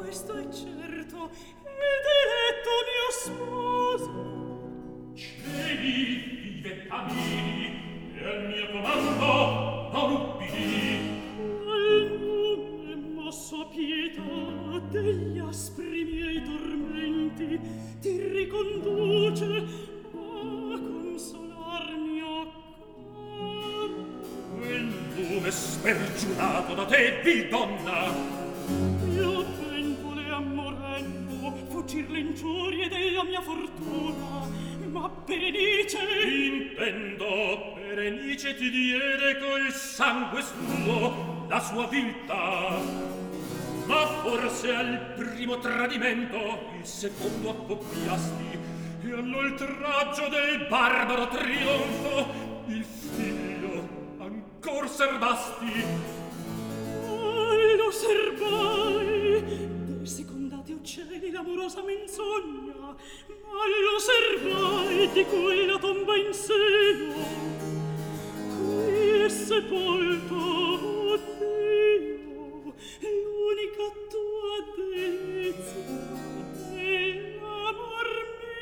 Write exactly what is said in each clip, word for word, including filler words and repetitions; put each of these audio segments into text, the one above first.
questo è certo, il diletto mio sposo. Cieli, vive cammini, e al mio comando non ubbidi. Al nome mosso a pietà degli aspri miei tormenti, ti riconduce a consolar mio cor. Quel nome spergiurato da te, vil donna, io pentole ammorendo fuggir le ingiurie della mia fortuna, ma Berenice intendo, Berenice ti diede col sangue suo la sua viltà, ma forse al primo tradimento il secondo accoppiasti, e all'oltraggio del barbaro trionfo il figlio ancor serbasti. oh, lo serbai del secondate uccelli l'amorosa menzogna, ma lo serbai di quella tomba in seno qui è sepolto, oh Dio, l'unica tua delizia è l'amor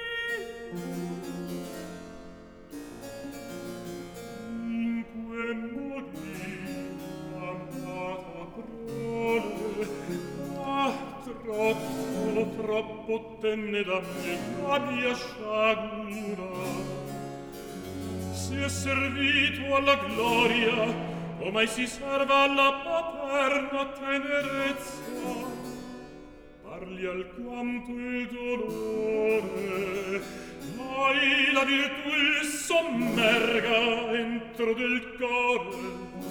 mio. In quel modo amata prole, ah, troppo, troppo tenne da me la mia sciagura. Si è servito alla gloria, come si serva alla paterna tenerezza. Parli alquanto il dolore, mai la virtù il sommerga entro del core.